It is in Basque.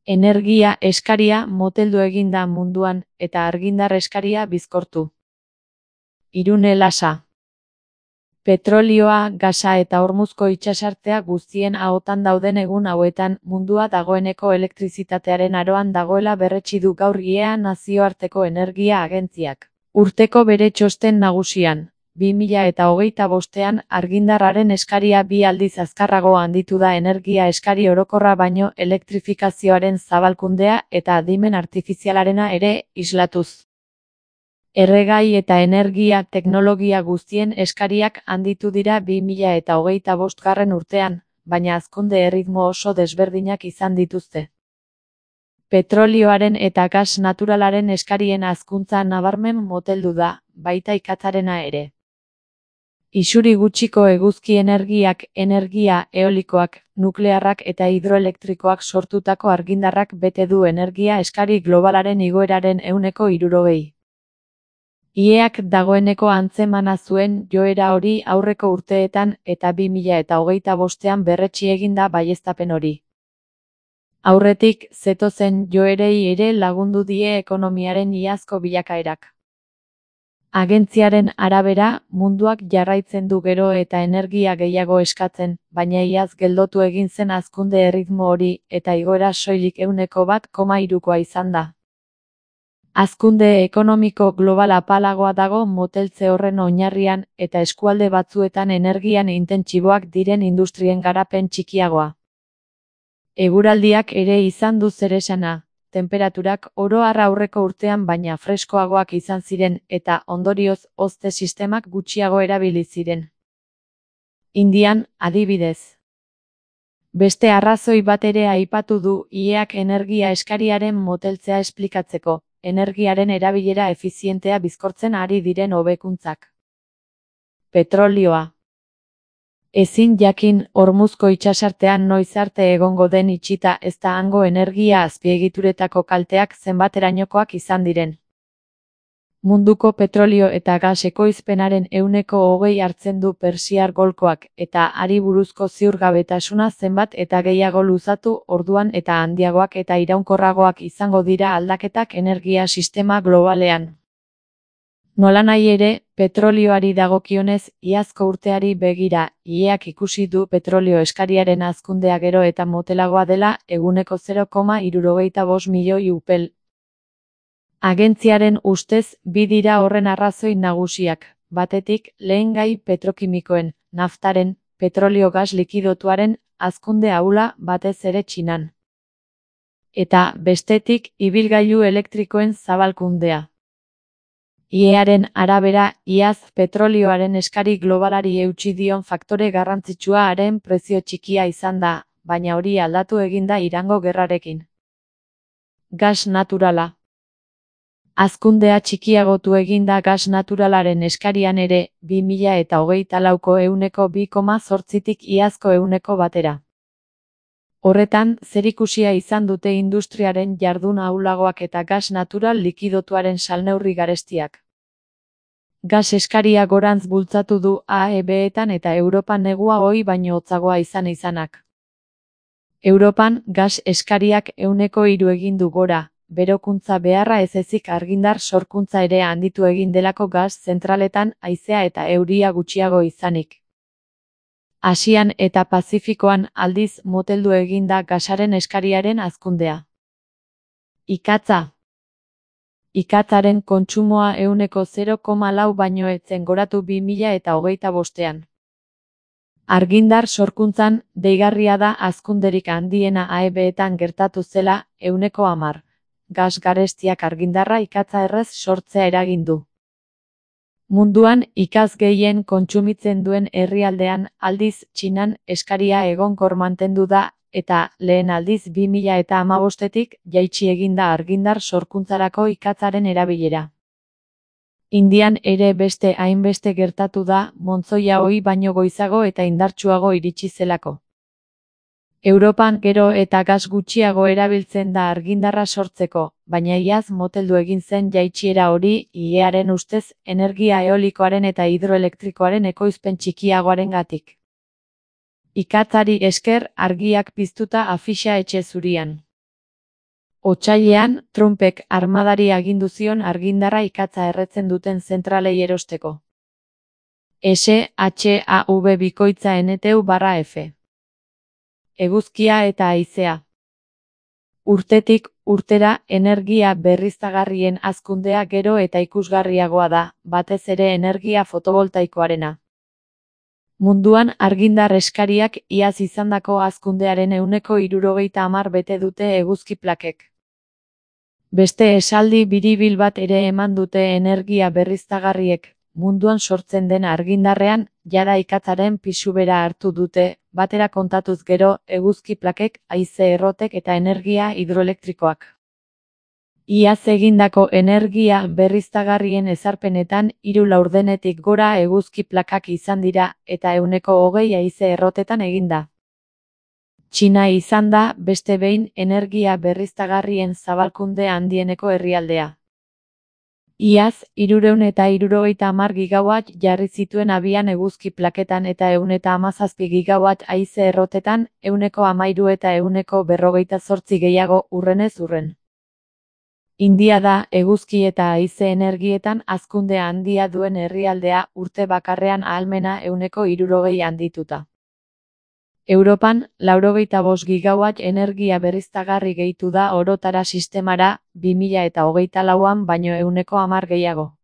Energia eskaria moteldu egin da munduan eta argindar eskaria bizkortu. Irune Lasa. Petrolioa, gasa eta Hormuzko itsasartea guztien ahotan dauden egun hauetan mundua dagoeneko elektrizitatearen aroan dagoela berretsi du gaur IEA nazioarteko energia agentziak. Urteko bere txosten nagusian, 2025ean argindarraren eskaria 2 aldiz azkarrago handitu da energia eskari orokorra baino elektrifikazioaren zabalkundea eta adimen artifizialarena ere islatuz. Erregai eta energia teknologia guztien eskariak handitu dira 2025 urtean, baina hazkunde erritmo oso desberdinak izan dituzte. Petrolioaren eta gas naturalaren eskarien hazkuntza nabarmen moteldu da, baita ikatzarena ere. Isuri gutxiko eguzki energiak, energia eolikoak, nuklearrak eta hidroelektrikoak sortutako argindarrak bete du energia eskari globalaren igoeraren 60%. IEAk dagoeneko antzemana zuen joera hori aurreko urteetan eta 2025ean berretsi egin da baieztapen hori. Aurretik, zetozen joerei ere lagundu die ekonomiaren iazko bilakaerak. Agentziaren arabera, munduak jarraitzen du gero eta energia gehiago eskatzen, baina iaz geldotu egin zen hazkunde erritmo hori eta igoera soilik 1,3koa izan da. Hazkunde ekonomiko global apalagoa dago moteltze horren oinarrian eta eskualde batzuetan energian intentsiboak diren industrien garapen txikiagoa. Eguraldiak ere izan du zeresana, tenperaturak oro har aurreko urtean baina freskoagoak izan ziren eta ondorioz hozte sistemak gutxiago erabili ziren. Indian, adibidez. Beste arrazoi bat ere aipatu du IEAk energia eskariaren moteltzea esplikatzeko, energiaren erabilera efizientea bizkortzen ari diren hobekuntzak. Petrolioa. Ezin jakin Hormuzko itsasartean noiz arte egongo den itxita ezta hango energia azpiegituretako kalteak zenbaterainokoak izan diren. Munduko petrolio eta gas ekoizpenaren 20% hartzen du Persiar golkoak eta hari buruzko ziurgabetasuna zenbat eta gehiago luzatu orduan eta handiagoak eta iraunkorragoak izango dira aldaketak energia sistema globalean. Nolanahi ere, petrolioari dagokionez, iazko urteari begira, IEAk ikusi du petrolio eskariaren hazkundea gero eta motelagoa dela eguneko 0,75 milioi upel. Agentziaren ustez, bi dira horren arrazoi nagusiak, batetik, lehengai petrokimikoen, naftaren, petrolio gas likidotuaren, hazkunde ahula batez ere Txinan. Eta, bestetik, ibilgailu elektrikoen zabalkundea. IEAren arabera, iaz petrolioaren eskari globalari eutsi dion faktore garrantzitsua haren prezio txikia izan da, baina hori aldatu egin da Irango gerrarekin. Gas naturala. Hazkundea txikiagotu egin da gas naturalaren eskarian ere, 2024ko 2,8tik iazko 100%. Horretan, zerikusia izan dute industriaren jardun ahulagoak eta gas natural likidotuaren salneurri garestiak. Gas eskaria gorantz bultzatu du AEB-etan eta Europan negua ohi baino hotzagoa izanak. Europan, gas eskariak 3% egin du gora, berokuntza beharra ez ezik argindar sorkuntza ere handitu egin delako gas zentraletan haizea eta euria gutxiago izanik. Asian eta Pazifikoan aldiz moteldu egin da gasaren eskariaren hazkundea. Ikatza. Ikatzaren kontsumoa 0,4 baino ez zen goratu 2025ean. Argindar sorkuntzan, deigarria da hazkunderik handiena AEB-etan gertatu zela, 10%. Gas garestiak argindarra ikatza errez sortzea eragin du. Munduan, ikaz gehien kontsumitzen duen herrialdean, aldiz, Txinan, eskaria egonkor mantendu da, eta, lehen aldiz 2015etik, jaitsi egin da argindar sorkuntzarako ikatzaren erabilera. Indian ere beste hainbeste gertatu da, montzoia ohi baino goizago eta indartsuago iritsi zelako. Europan gero eta gas gutxiago erabiltzen da argindarra sortzeko, baina iaz moteldu egin zen jaitsiera hori, IEAren ustez, energia eolikoaren eta hidroelektrikoaren ekoizpen txikiagoarengatik. Ikatzari esker argiak piztuta afixa etxe zurian. Otsailean, Trumpek armadari agindu zion argindarra ikatza erretzen duten zentralei erosteko. SHAV bikoitza NTU/F. Eguzkia eta haizea. Urtetik urtera energia berriztagarrien hazkundea gero eta ikusgarriagoa da, batez ere energia fotovoltaikoarena. Munduan argindar eskariak iaz izandako hazkundearen 60% bete dute eguzki plakek. Beste esaldi biribil bat ere eman dute energia berriztagarriek, munduan sortzen den argindarrean, jada ikatzaren pisu bera hartu dute, batera kontatuz gero, eguzki plakek, haize errotek eta energia hidroelektrikoak. Iaz egindako energia berriztagarrien ezarpenetan 3 laurdenetik gora eguzki plakak izan dira, eta 20% haize errotetan eginda. Txina izan da, beste behin, energia berriztagarrien zabalkunde handieneko herrialdea. Iaz, 370 gigawatt jarri zituen abian eguzki plaketan eta 117 gigawatt haize errotetan, 13% eta 128% gehiago urrenez urren. India da, eguzki eta haize energietan hazkunde handia duen herrialdea, urte bakarrean ahalmena 60% handituta. Europan, 85 gigawatt energia berriztagarri gehitu da orotara sistemara, 2024an baino 10% gehiago.